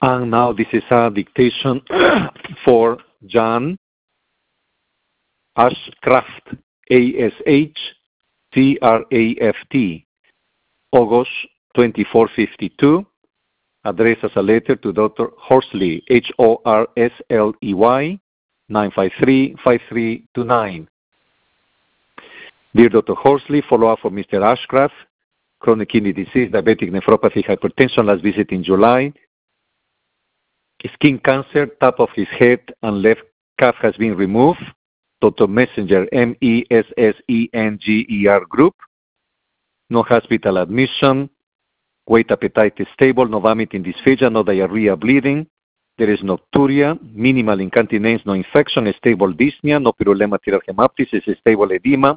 And now this is a dictation for Jan Ashcraft, A-S-H-C-R-A-F-T, August 2452, addressed as a letter to Dr. Horsley, Horsley, 953-5329. Dear Dr. Horsley, follow-up for Mr. Ashcraft, chronic kidney disease, diabetic nephropathy, hypertension, last visit in July. Skin cancer, top of his head and left calf has been removed. Dr. Messenger, MESSENGER group. No hospital admission. Weight, appetite is stable. No vomiting, dysphagia, no diarrhea, bleeding. There is nocturia, minimal incontinence, no infection, stable dyspnea, no pyrolema hemoptysis, stable edema.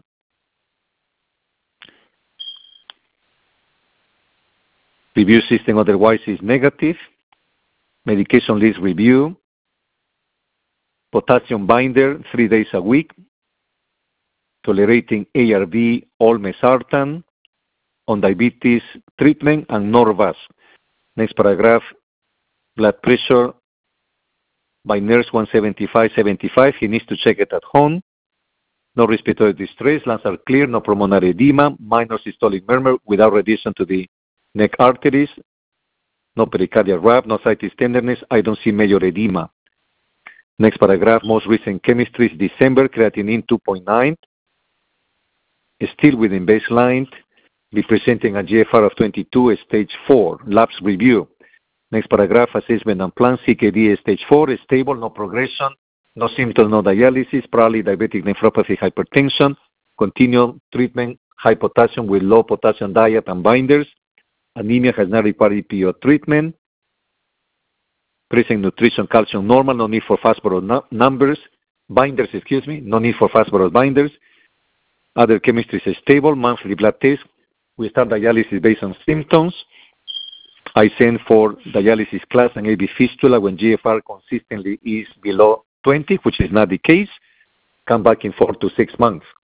Review system otherwise is negative. Medication list review. Potassium binder 3 days a week. Tolerating ARB, olmesartan. On diabetes treatment and Norvasc. Next paragraph. Blood pressure by nurse 175/75. He needs to check it at home. No respiratory distress. Lungs are clear. No pulmonary edema. Minor systolic murmur without radiation to the neck arteries. No pericardial rab. No situs tenderness. I don't see major edema. Next paragraph. Most recent chemistry is December. Creatinine 2.9. Still within baseline. Be presenting a GFR of 22, stage 4. Labs review. Next paragraph, assessment and plan, CKD stage 4, stable, no progression, no symptoms, no dialysis, probably diabetic nephropathy, hypertension, continue treatment, high potassium with low potassium diet and binders, anemia has not required EPO treatment, present nutrition, calcium normal, no need for phosphorus binders, no need for phosphorus binders, other chemistry is stable, monthly blood test, we start dialysis based on symptoms. I send for dialysis class and AV fistula when GFR consistently is below 20, which is not the case. Come back in 4 to 6 months.